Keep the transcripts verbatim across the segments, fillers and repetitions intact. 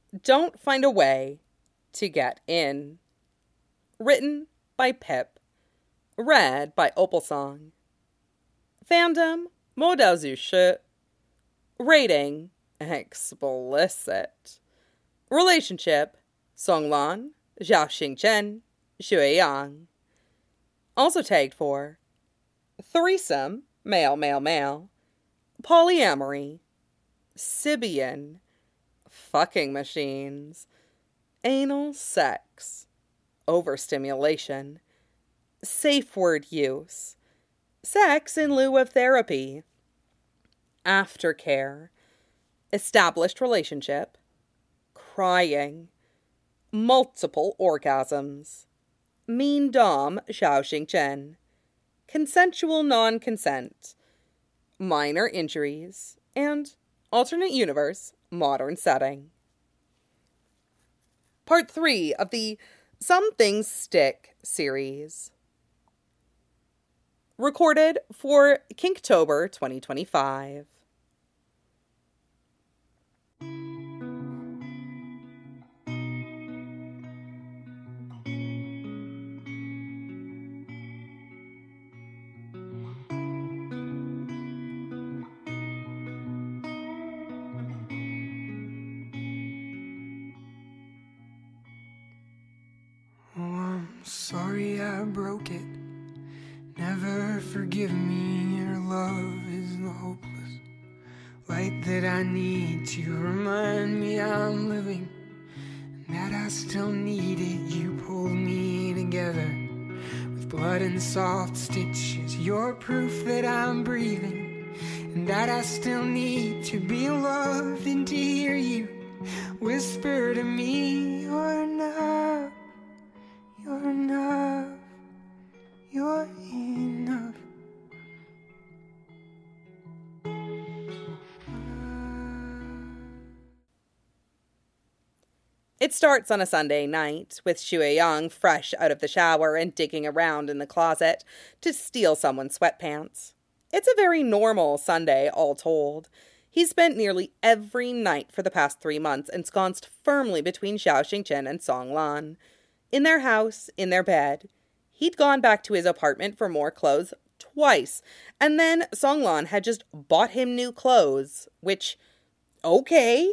don't find a way to get in. Written by Pip. Read by Opalsong. Fandom, Modao Zushi. Rating, explicit. Relationship, Songlan, Zhao Xingchen, Xue Yang. Also tagged for threesome, male, male, male, polyamory, Sibian, fucking machines, anal sex, overstimulation, safe word use, sex in lieu of therapy, aftercare, established relationship, crying, multiple orgasms, mean dom Zhao Xingchen, consensual non-consent, minor injuries, and alternate universe, modern setting. Part three of the Some Things Stick series. Recorded for Kinktober twenty twenty-five. Sorry I broke it. Never forgive me. Your love is the hopeless light that I need to remind me I'm living and that I still need it. You pulled me together with blood and soft stitches. You're proof that I'm breathing and that I still need to be loved and to hear you whisper to me, you're enough. You're enough, you're enough. It starts on a Sunday night, with Xue Yang fresh out of the shower and digging around in the closet to steal someone's sweatpants. It's a very normal Sunday, all told. He's spent nearly every night for the past three months ensconced firmly between Zhao Xingchen and Songlan. In their house, in their bed. He'd gone back to his apartment for more clothes twice, and then Songlan had just bought him new clothes, which, okay,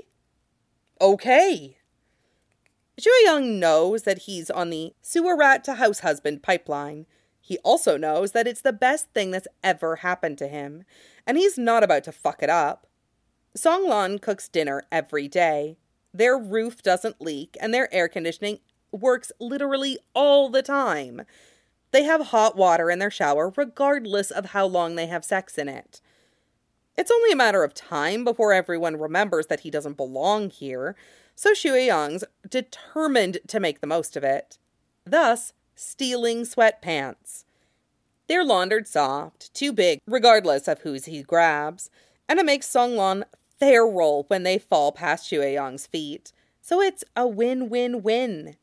okay. Xue Yang knows that he's on the sewer rat to house husband pipeline. He also knows that it's the best thing that's ever happened to him, and he's not about to fuck it up. Songlan cooks dinner every day. Their roof doesn't leak, and their air conditioning works literally all the time. They have hot water in their shower regardless of how long they have sex in it. It's only a matter of time before everyone remembers that he doesn't belong here, so Xue Yang's determined to make the most of it. Thus, stealing sweatpants. They're laundered soft, too big, regardless of whose he grabs, and it makes Songlan feral when they fall past Xue Yang's feet. So it's a win-win-win.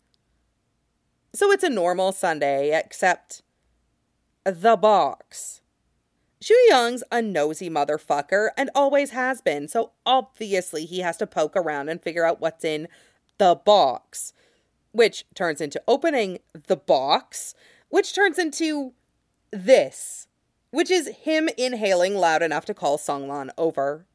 So it's a normal Sunday, except the box. Xue Yang's a nosy motherfucker and always has been, so obviously he has to poke around and figure out what's in the box, which turns into opening the box, which turns into this, which is him inhaling loud enough to call Songlan over.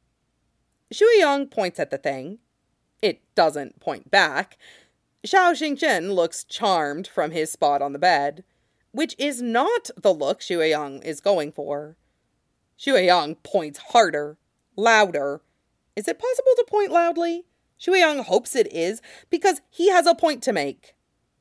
Xue Yang points at the thing. It doesn't point back. Zhao Xingchen looks charmed from his spot on the bed, which is not the look Xue Yang is going for. Xue Yang points harder, louder. Is it possible to point loudly? Xue Yang hopes it is, because he has a point to make.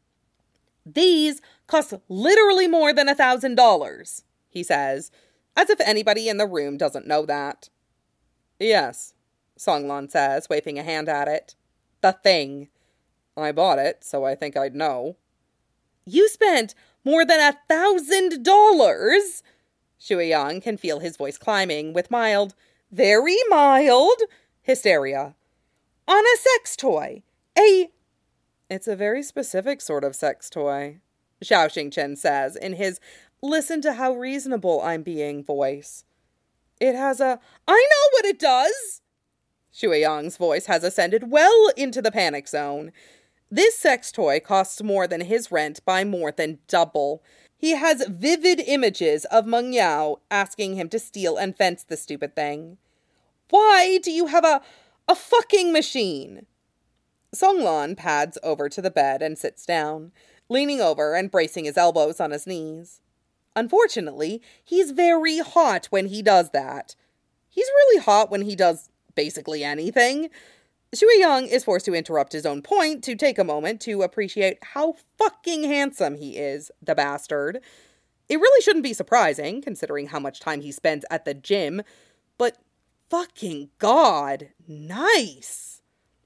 These cost literally more than a thousand dollars, he says, as if anybody in the room doesn't know that. Yes, Songlan says, waving a hand at it. The thing. I bought it, so I think I'd know. You spent more than a thousand dollars? Xue Yang can feel his voice climbing with mild, very mild, hysteria. On a sex toy. A... It's a very specific sort of sex toy, Zhao Xingchen says in his listen to how reasonable I'm being voice. It has a... I know what it does! Shueyang's voice has ascended well into the panic zone. This sex toy costs more than his rent by more than double. He has vivid images of Meng Yao asking him to steal and fence the stupid thing. Why do you have a, a fucking machine? Songlan pads over to the bed and sits down, leaning over and bracing his elbows on his knees. Unfortunately, he's very hot when he does that. He's really hot when he does basically anything. Shueyang is forced to interrupt his own point to take a moment to appreciate how fucking handsome he is, the bastard. It really shouldn't be surprising, considering how much time he spends at the gym, but fucking God, nice.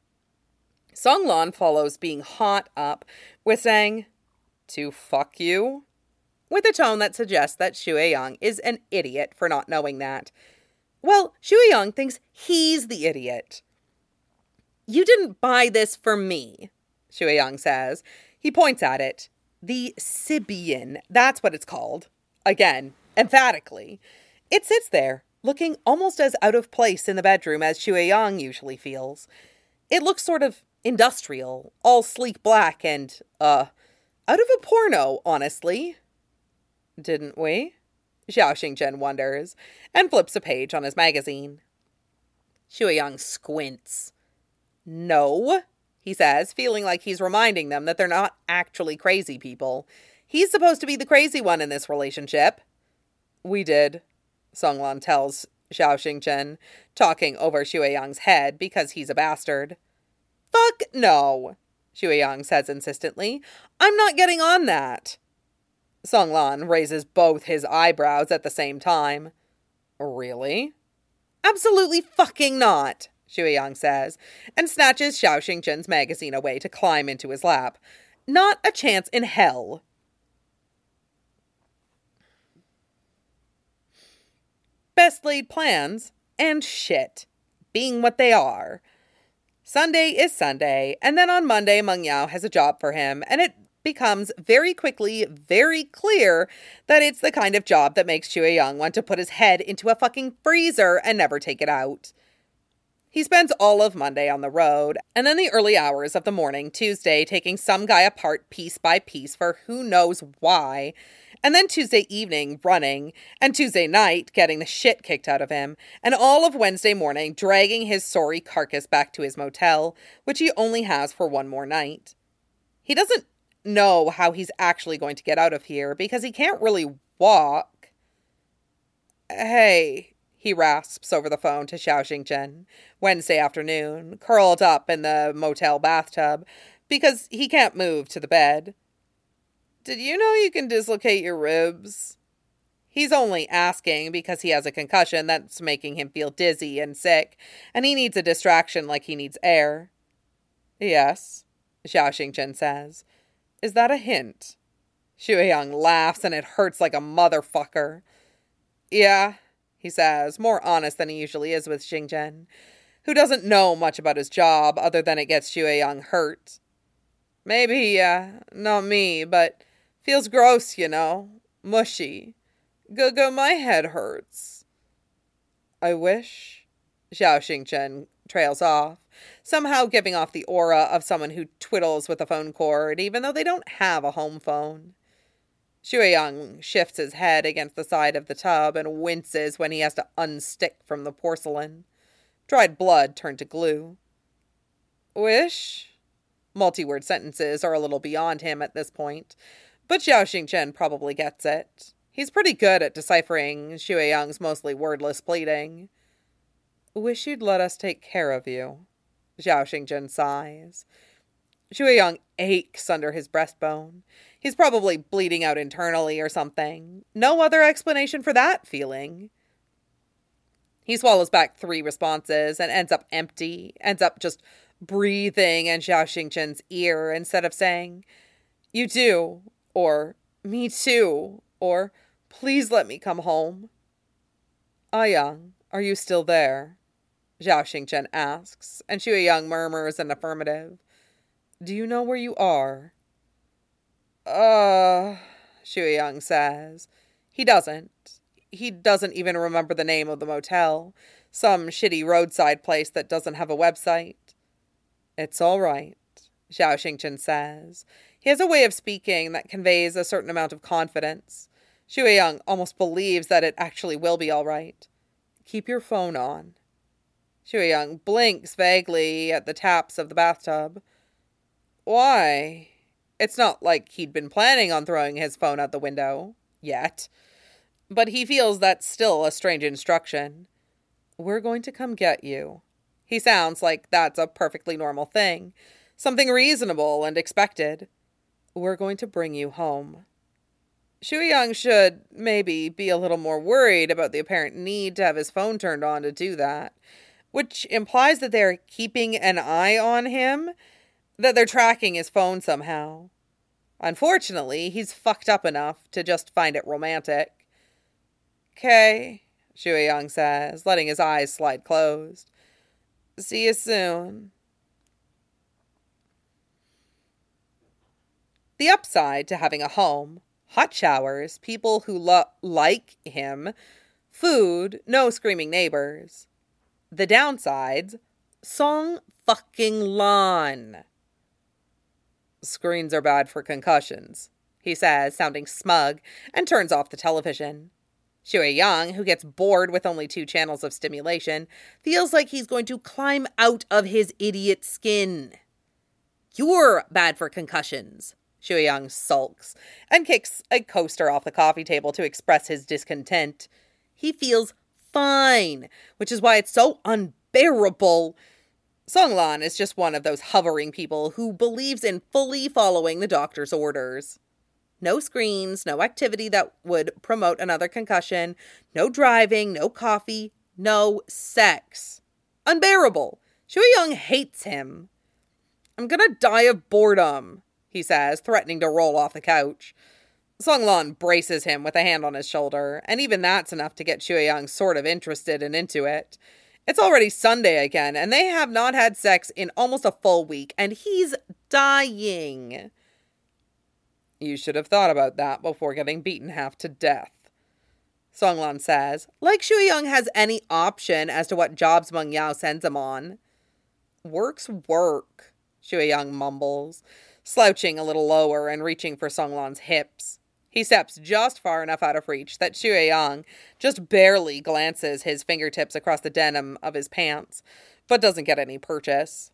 Songlan follows being hot up with saying, "To fuck you?" with a tone that suggests that Shueyang is an idiot for not knowing that. Well, Shueyang thinks he's the idiot. "You didn't buy this for me," Shueyang says. He points at it. The Sybian, that's what it's called. Again, emphatically. It sits there, looking almost as out of place in the bedroom as Shueyang usually feels. It looks sort of industrial, all sleek black and, uh, out of a porno, honestly. Didn't we? Xiao Xingchen wonders, and flips a page on his magazine. Shueyang squints. "No," he says, feeling like he's reminding them that they're not actually crazy people. He's supposed to be the crazy one in this relationship. "We did," Songlan tells Xiao Xingchen, talking over Shueyang's head because he's a bastard. "Fuck no," Shueyang says insistently. "I'm not getting on that." Songlan raises both his eyebrows at the same time. "Really?" "Absolutely fucking not," Shueyang says, and snatches Xiao Xingchen's magazine away to climb into his lap. "Not a chance in hell." Best laid plans, and shit, being what they are. Sunday is Sunday, and then on Monday, Meng Yao has a job for him, and it becomes very quickly very clear that it's the kind of job that makes Shueyang want to put his head into a fucking freezer and never take it out. He spends all of Monday on the road, and then the early hours of the morning Tuesday taking some guy apart piece by piece for who knows why, and then Tuesday evening running, and Tuesday night getting the shit kicked out of him, and all of Wednesday morning dragging his sorry carcass back to his motel, which he only has for one more night. He doesn't know how he's actually going to get out of here because he can't really walk. "Hey," he rasps over the phone to Xiao Xingchen, Wednesday afternoon, curled up in the motel bathtub, because he can't move to the bed. "Did you know you can dislocate your ribs?" He's only asking because he has a concussion that's making him feel dizzy and sick, and he needs a distraction like he needs air. "Yes," Xiao Xingchen says. "Is that a hint?" Shueyang laughs and it hurts like a motherfucker. "Yeah," he says, more honest than he usually is with Xingchen, who doesn't know much about his job other than it gets Shueyang hurt. "Maybe, yeah, uh, not me, but feels gross, you know, mushy. G-g, my head hurts." "I wish," Xiao Xingchen trails off, somehow giving off the aura of someone who twiddles with a phone cord, even though they don't have a home phone. Shueyang shifts his head against the side of the tub and winces when he has to unstick from the porcelain. Dried blood turned to glue. "Wish?" Multi-word sentences are a little beyond him at this point, but Xiao Xingchen probably gets it. He's pretty good at deciphering Shueyang's mostly wordless pleading. "Wish you'd let us take care of you," Xiao Xingchen sighs. Shueyang aches under his breastbone. He's probably bleeding out internally or something. No other explanation for that feeling. He swallows back three responses and ends up empty, ends up just breathing in Xiao Xingchen's ear instead of saying, "You do," or "Me too," or "Please let me come home." "Ayang, are you still there?" Xiao Xingchen asks, and Shueyang murmurs an affirmative. "Do you know where you are?" Uh, Shueyang says. He doesn't. He doesn't even remember the name of the motel. Some shitty roadside place that doesn't have a website. It's all right, Zhao Xingchen says. He has a way of speaking that conveys a certain amount of confidence. Xue Yang almost believes that it actually will be all right. Keep your phone on. Xue Yang blinks vaguely at the taps of the bathtub. Why? It's not like he'd been planning on throwing his phone out the window. Yet. But he feels that's still a strange instruction. We're going to come get you. He sounds like that's a perfectly normal thing. Something reasonable and expected. We're going to bring you home. Xue Yang should maybe be a little more worried about the apparent need to have his phone turned on to do that, which implies that they're keeping an eye on him, that they're tracking his phone somehow. Unfortunately, he's fucked up enough to just find it romantic. Okay, Xue Yang says, letting his eyes slide closed. See you soon. The upside to having a home, hot showers, people who lo- like him, food, no screaming neighbors. The downsides, Song fucking Lan. Screens are bad for concussions, he says, sounding smug, and turns off the television. Xue Yang, who gets bored with only two channels of stimulation, feels like he's going to climb out of his idiot skin. You're bad for concussions. Xue Yang sulks and kicks a coaster off the coffee table to express his discontent. He feels fine, which is why it's so unbearable. Song Lan is just one of those hovering people who believes in fully following the doctor's orders. No screens, no activity that would promote another concussion, no driving, no coffee, no sex. Unbearable. Xue Yang hates him. I'm gonna die of boredom, he says, threatening to roll off the couch. Song Lan braces him with a hand on his shoulder, and even that's enough to get Xue Yang sort of interested and into it. It's already Sunday again, and they have not had sex in almost a full week, and he's dying. You should have thought about that before getting beaten half to death, Song Lan says, like Xue Yang has any option as to what jobs Meng Yao sends him on. Work's work, Xue Yang mumbles, slouching a little lower and reaching for Song Lan's hips. He steps just far enough out of reach that Xue Yang just barely glances his fingertips across the denim of his pants, but doesn't get any purchase.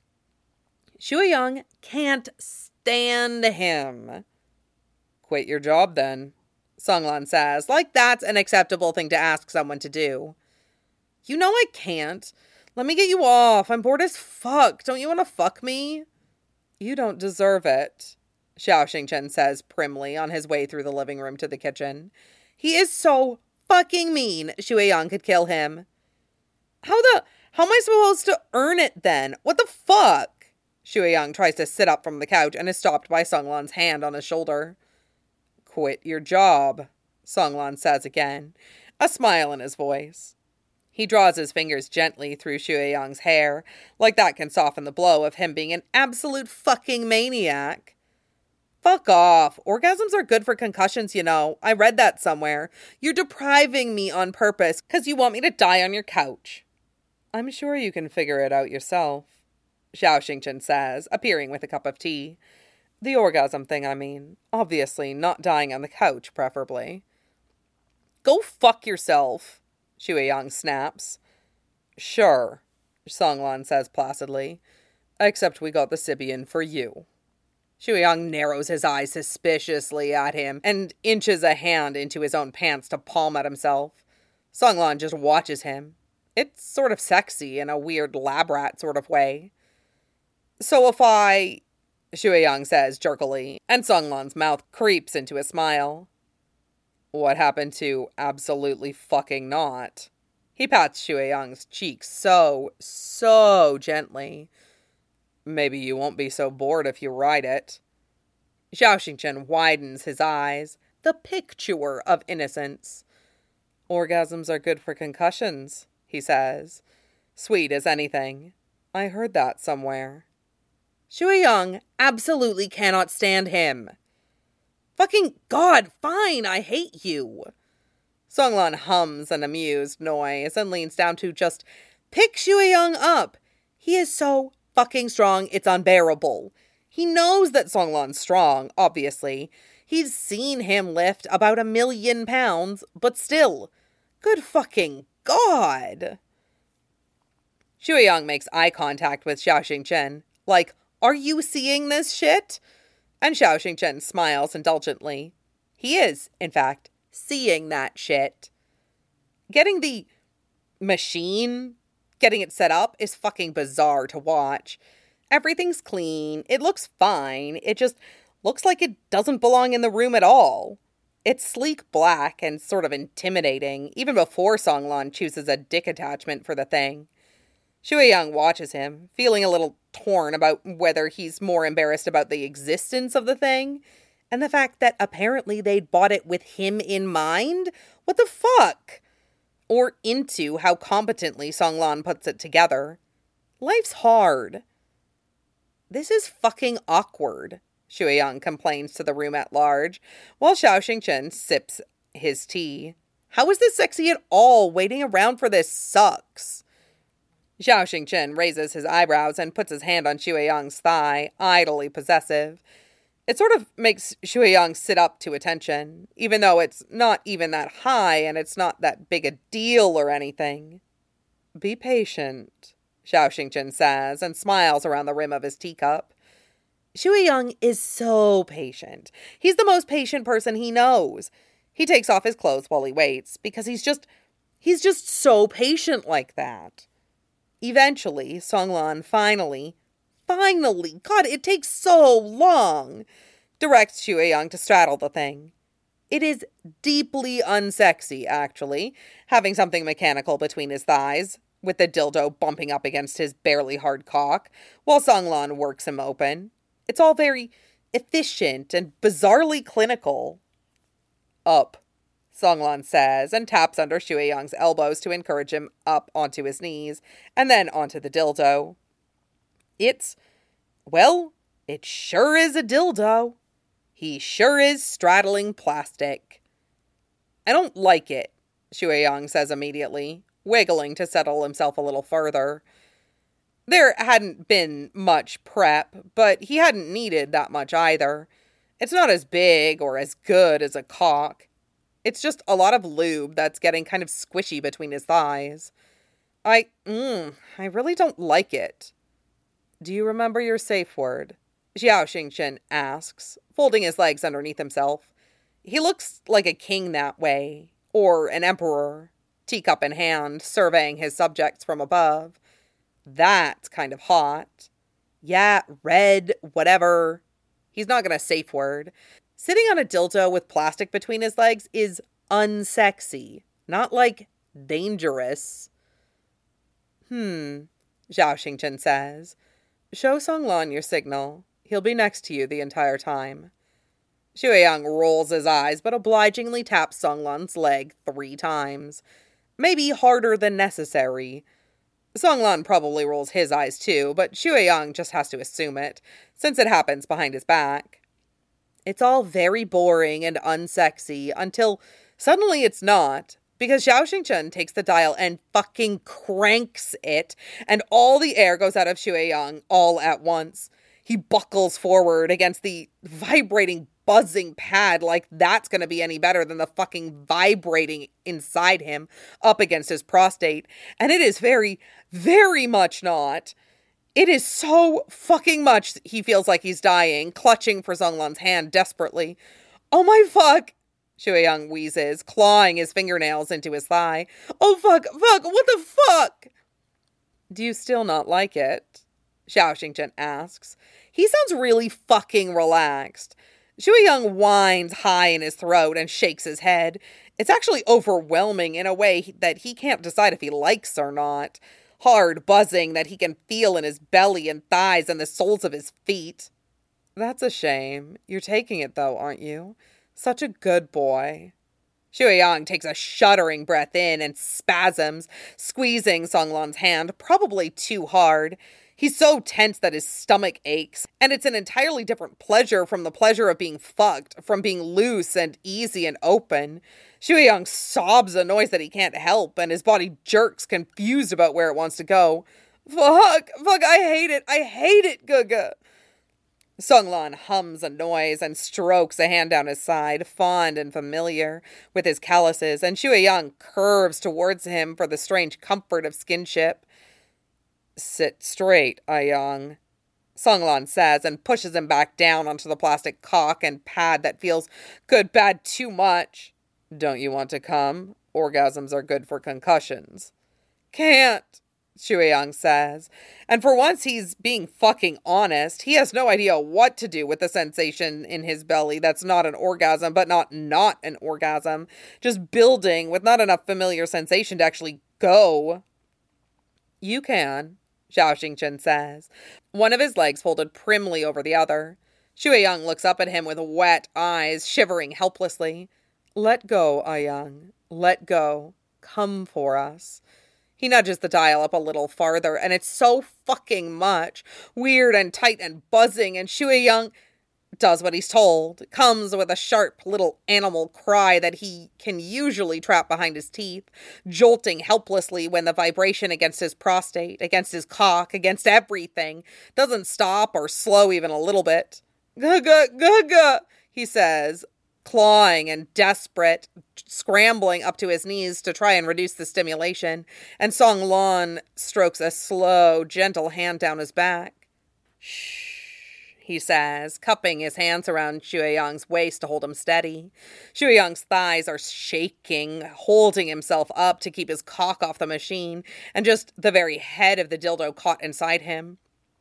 Xue Yang can't stand him. Quit your job then, Song Lan says, like that's an acceptable thing to ask someone to do. You know I can't. Let me get you off. I'm bored as fuck. Don't you want to fuck me? You don't deserve it, Zhao Xingchen says primly on his way through the living room to the kitchen. He is so fucking mean, Xue Yang could kill him. How the, how am I supposed to earn it then? What the fuck? Xue Yang tries to sit up from the couch and is stopped by Song Lan's hand on his shoulder. Quit your job, Song Lan says again, a smile in his voice. He draws his fingers gently through Xue Yang's hair, like that can soften the blow of him being an absolute fucking maniac. Fuck off. Orgasms are good for concussions, you know. I read that somewhere. You're depriving me on purpose because you want me to die on your couch. I'm sure you can figure it out yourself, Zhao Xingchen says, appearing with a cup of tea. The orgasm thing, I mean. Obviously, not dying on the couch, preferably. Go fuck yourself, Xue Yang snaps. Sure, Song Lan says placidly. Except we got the Sibian for you. Xue Yang narrows his eyes suspiciously at him and inches a hand into his own pants to palm at himself. Song Lan just watches him. It's sort of sexy in a weird lab rat sort of way. So if I... Xue Yang says jerkily, and Song Lan's mouth creeps into a smile. What happened to absolutely fucking not? He pats Xue Yang's cheek so, so gently. Maybe you won't be so bored if you ride it. Zhao Xingchen widens his eyes, the picture of innocence. Orgasms are good for concussions, he says. Sweet as anything. I heard that somewhere. Xue Yang absolutely cannot stand him. Fucking God, fine, I hate you. Song Lan hums an amused noise and leans down to just Pick Shui Young up. He is so fucking strong, it's unbearable. He knows that Songlan's strong, obviously. He's seen him lift about a million pounds, but still. Good fucking God. Shui Young makes eye contact with Xiao Xingchen. Like, are you seeing this shit? And Xiao Xingchen smiles indulgently. He is, in fact, seeing that shit. Getting the machine, getting it set up is fucking bizarre to watch. Everything's clean. It looks fine. It just looks like it doesn't belong in the room at all. It's sleek black and sort of intimidating, even before Songlan chooses a dick attachment for the thing. Shui Young watches him, feeling a little torn about whether he's more embarrassed about the existence of the thing, and the fact that apparently they'd bought it with him in mind? What the fuck? Or into how competently Songlan puts it together. Life's hard. This is fucking awkward, Shui Young complains to the room at large, while Xiao Xingchen sips his tea. How is this sexy at all? Waiting around for this sucks. Xiao Xingchen raises his eyebrows and puts his hand on Shui Yang's thigh, idly possessive. It sort of makes Shui Yang sit up to attention, even though it's not even that high and it's not that big a deal or anything. Be patient, Xiao Xingchen says, and smiles around the rim of his teacup. Shui Yang is so patient. He's the most patient person he knows. He takes off his clothes while he waits, because he's just, he's just so patient like that. Eventually, Songlan finally, finally, God, it takes so long, directs Shui Yang to straddle the thing. It is deeply unsexy, actually, having something mechanical between his thighs, with the dildo bumping up against his barely hard cock, while Songlan works him open. It's all very efficient and bizarrely clinical. Up, Songlan says, and taps under Shui Yang's elbows to encourage him up onto his knees, and then onto the dildo. It's, well, it sure is a dildo. He sure is straddling plastic. I don't like it, Shui Yang says immediately, wiggling to settle himself a little further. There hadn't been much prep, but he hadn't needed that much either. It's not as big or as good as a cock. It's just a lot of lube that's getting kind of squishy between his thighs. I, mm, I really don't like it. Do you remember your safe word? Xiao Xingchen asks, folding his legs underneath himself. He looks like a king that way, or an emperor, teacup in hand, surveying his subjects from above. That's kind of hot. Yeah, red, whatever. He's not gonna safe word. Sitting on a dildo with plastic between his legs is unsexy, not like dangerous. Hmm, Xiao Xingchen says. Show Songlan your signal. He'll be next to you the entire time. Shui Yang rolls his eyes, but obligingly taps Songlan's leg three times. Maybe harder than necessary. Songlan probably rolls his eyes too, but Shui Yang just has to assume it, since it happens behind his back. It's all very boring and unsexy until suddenly it's not, because Xiao Xingchen takes the dial and fucking cranks it, and all the air goes out of Shui Yang all at once. He buckles forward against the vibrating, buzzing pad like that's going to be any better than the fucking vibrating inside him up against his prostate, and it is very, very much not. It is so fucking much he feels like he's dying, clutching for Songlan's hand desperately. Oh my fuck, Shui Yang wheezes, clawing his fingernails into his thigh. Oh fuck, fuck, what the fuck? Do you still not like it? Xiao Xingchen asks. He sounds really fucking relaxed. Shui Yang whines high in his throat and shakes his head. It's actually overwhelming in a way that he can't decide if he likes or not. Hard buzzing that he can feel in his belly and thighs and the soles of his feet. That's a shame. You're taking it though, aren't you? Such a good boy. Shui Yang takes a shuddering breath in and spasms, squeezing Songlan's hand, probably too hard. He's so tense that his stomach aches, and it's an entirely different pleasure from the pleasure of being fucked, from being loose and easy and open. Shui Young sobs a noise that he can't help, and his body jerks, confused about where it wants to go. Fuck, fuck, I hate it, I hate it, Guga. Songlan hums a noise and strokes a hand down his side, fond and familiar with his calluses, and Shui Young curves towards him for the strange comfort of skinship. Sit straight, Ayang, Songlan says, and pushes him back down onto the plastic cock and pad that feels good bad too much. Don't you want to come? Orgasms are good for concussions. Can't, Shui Young says, and for once he's being fucking honest. He has no idea what to do with the sensation in his belly that's not an orgasm, but not not an orgasm, just building with not enough familiar sensation to actually go. You can, Zhao Xingchen says, one of his legs folded primly over the other. Shui Young looks up at him with wet eyes, shivering helplessly. Let go, Ayang. Let go. Come for us. He nudges the dial up a little farther, and it's so fucking much. Weird and tight and buzzing, and Shui Young does what he's told. Comes with a sharp little animal cry that he can usually trap behind his teeth, jolting helplessly when the vibration against his prostate, against his cock, against everything, doesn't stop or slow even a little bit. Guga, guga, he says, clawing and desperate, scrambling up to his knees to try and reduce the stimulation, and Songlan strokes a slow, gentle hand down his back. Shh, he says, cupping his hands around Shui Yang's waist to hold him steady. Shui Yang's thighs are shaking, holding himself up to keep his cock off the machine, and just the very head of the dildo caught inside him.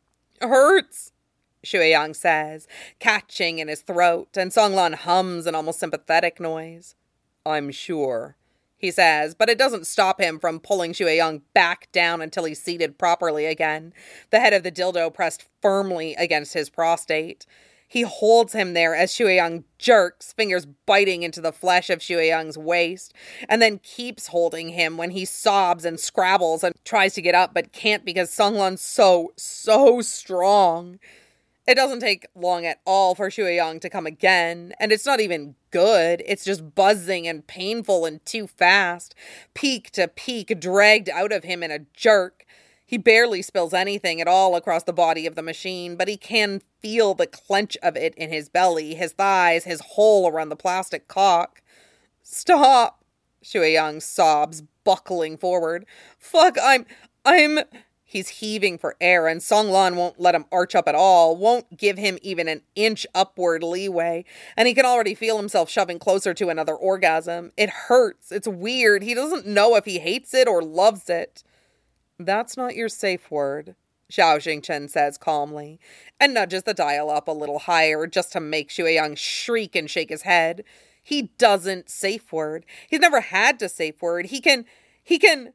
Hurts, Shui Yang says, catching in his throat, and Songlan hums an almost sympathetic noise. I'm sure, he says, but it doesn't stop him from pulling Shui Yang back down until he's seated properly again, the head of the dildo pressed firmly against his prostate. He holds him there as Shui Yang jerks, fingers biting into the flesh of Shui Yang's waist, and then keeps holding him when he sobs and scrabbles and tries to get up but can't because Songlan's so, so strong. It doesn't take long at all for Shui Yang to come again, and it's not even good. It's just buzzing and painful and too fast, peak to peak, dragged out of him in a jerk. He barely spills anything at all across the body of the machine, but he can feel the clench of it in his belly, his thighs, his hole around the plastic cock. Stop, Shui Yang sobs, buckling forward. Fuck, I'm, I'm... He's heaving for air, and Songlan won't let him arch up at all, won't give him even an inch upward leeway, and he can already feel himself shoving closer to another orgasm. It hurts. It's weird. He doesn't know if he hates it or loves it. That's not your safe word, Zhao Xingchen says calmly, and nudges the dial up a little higher just to make Shui Yang shriek and shake his head. He doesn't safe word. He's never had to safe word. He can, he can,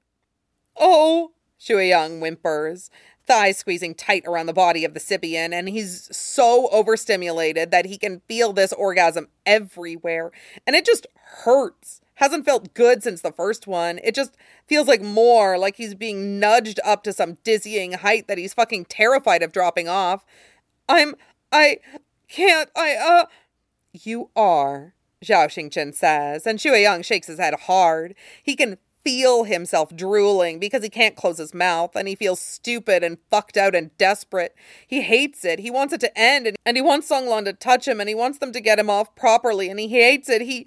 oh... Shui Yang whimpers, thighs squeezing tight around the body of the Sibian, and he's so overstimulated that he can feel this orgasm everywhere, and it just hurts. Hasn't felt good since the first one. It just feels like more, like he's being nudged up to some dizzying height that he's fucking terrified of dropping off. I'm, I can't, I, uh... You are, Zhao Xingchen says, and Shui Yang shakes his head hard. He can feel himself drooling because he can't close his mouth, and he feels stupid and fucked out and desperate. He hates it. He wants it to end, and, and he wants Songlan to touch him, and he wants them to get him off properly, and he hates it. He...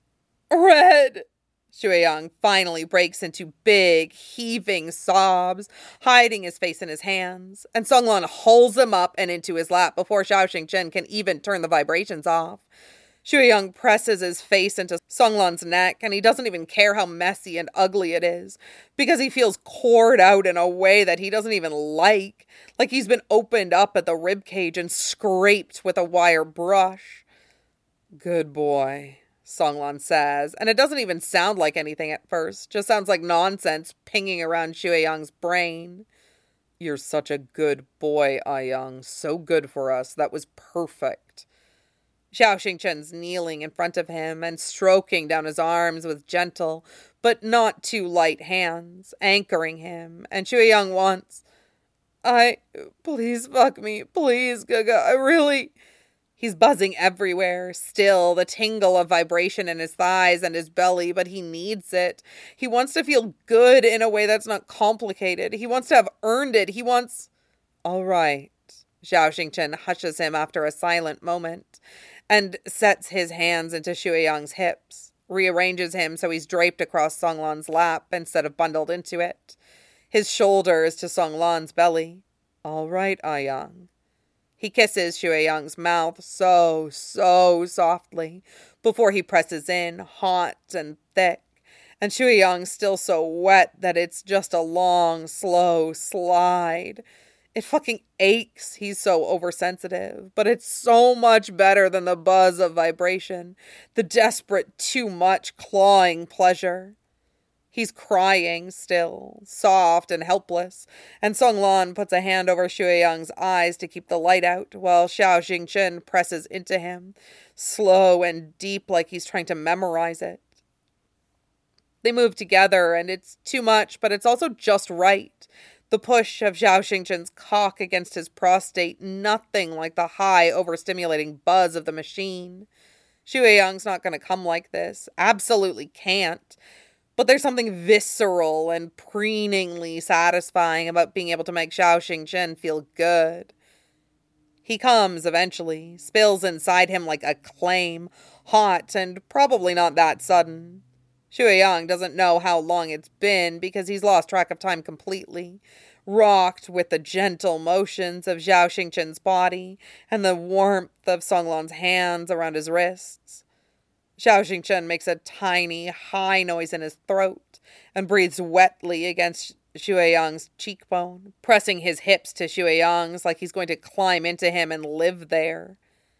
Red! Shui Yang finally breaks into big, heaving sobs, hiding his face in his hands, and Songlan hauls him up and into his lap before Zhao Xingchen can even turn the vibrations off. Shui Yang presses his face into Songlan's neck, and he doesn't even care how messy and ugly it is, because he feels cored out in a way that he doesn't even like, like he's been opened up at the ribcage and scraped with a wire brush. Good boy, Songlan says, and it doesn't even sound like anything at first, just sounds like nonsense pinging around Shui Yang's brain. You're such a good boy, Ayang, so good for us, that was perfect. Zhao Xingchen's kneeling in front of him and stroking down his arms with gentle, but not too light hands, anchoring him, and Shui Yang wants, I, please fuck me, please, Gaga, I really... He's buzzing everywhere, still, the tingle of vibration in his thighs and his belly, but he needs it. He wants to feel good in a way that's not complicated. He wants to have earned it. He wants... All right. Zhao Xingchen hushes him after a silent moment and sets his hands into Shui Yang's hips, rearranges him so he's draped across Song Lan's lap instead of bundled into it, his shoulders to Song Lan's belly. All right, Aiyang. He kisses Shui Yang's mouth so, so softly before he presses in, hot and thick, and Shui Yang's still so wet that it's just a long, slow slide. It fucking aches, he's so oversensitive, but it's so much better than the buzz of vibration, the desperate, too much clawing pleasure. He's crying still, soft and helpless, and Song Lan puts a hand over Shui Yang's eyes to keep the light out, while Zhao Xingchen presses into him, slow and deep like he's trying to memorize it. They move together, and it's too much, but it's also just right. The push of Zhao Xingchen's cock against his prostate, nothing like the high, overstimulating buzz of the machine. Shui Yang's not going to come like this. Absolutely can't. But there's something visceral and preeningly satisfying about being able to make Zhao Xingchen feel good. He comes eventually, spills inside him like a claim, hot and probably not that sudden. Shui Yang doesn't know how long it's been because he's lost track of time completely, rocked with the gentle motions of Zhao Xingchen's body and the warmth of Song Lan's hands around his wrists. Zhao Xingchen makes a tiny, high noise in his throat and breathes wetly against Shui Yang's cheekbone, pressing his hips to Shui Yang's like he's going to climb into him and live there.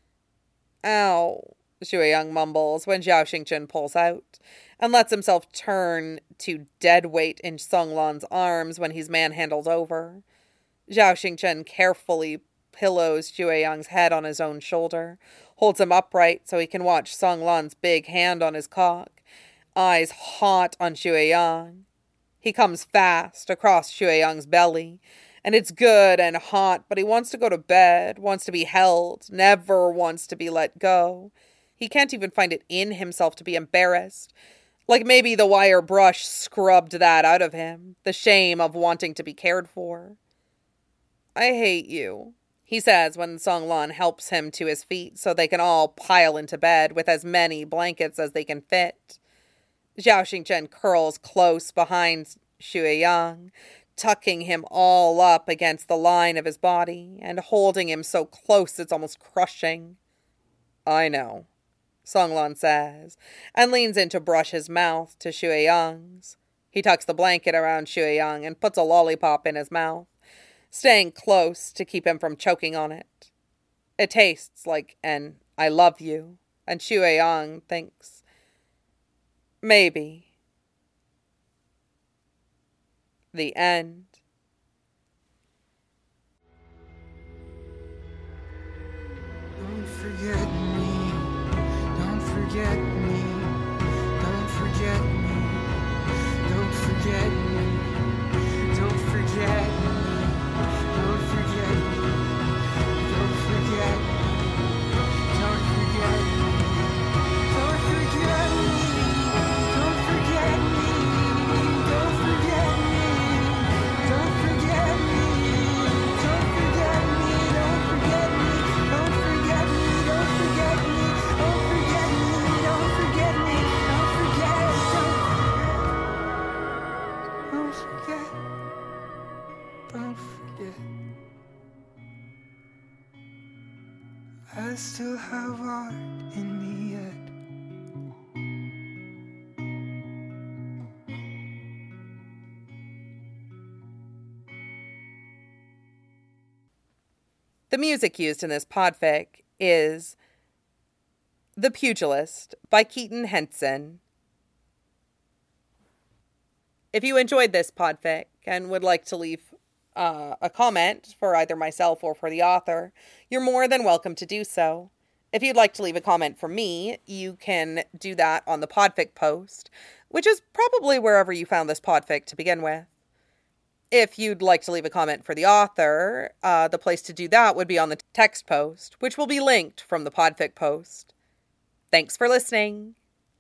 Ow, Shui Yang mumbles when Zhao Xingchen pulls out, and lets himself turn to dead weight in Song Lan's arms when he's manhandled over. Zhao Xingchen carefully pillows Shui Yang's head on his own shoulder, holds him upright so he can watch Song Lan's big hand on his cock, eyes hot on Shui Yang. He comes fast across Shui Yang's belly, and it's good and hot, but he wants to go to bed, wants to be held, never wants to be let go. He can't even find it in himself to be embarrassed. Like maybe the wire brush scrubbed that out of him, the shame of wanting to be cared for. I hate you, he says when Song Lan helps him to his feet so they can all pile into bed with as many blankets as they can fit. Zhao Xingchen curls close behind Shui Yang, tucking him all up against the line of his body and holding him so close it's almost crushing. I know, Song Lan says, and leans in to brush his mouth to Shui Yang's. He tucks the blanket around Shui Yang and puts a lollipop in his mouth, staying close to keep him from choking on it. It tastes like an I love you, and Shui Yang thinks, maybe. The end. Don't forget me, don't forget me, don't forget me, don't forget me, don't forget me, don't forget me, don't forget me, don't forget me, don't forget me, don't forget me, don't forget me, don't forget me, don't forget me, don't forget me, don't forget me, don't forget me, don't forget me, don't forget me, don't forget, don't forget, don't forget. I still have art in me yet. The music used in this podfic is The Pugilist by Keaton Henson. If you enjoyed this podfic and would like to leave uh, a comment for either myself or for the author, you're more than welcome to do so. If you'd like to leave a comment for me, you can do that on the podfic post, which is probably wherever you found this podfic to begin with. If you'd like to leave a comment for the author, uh, the place to do that would be on the text post, which will be linked from the Podfic post. Thanks for listening.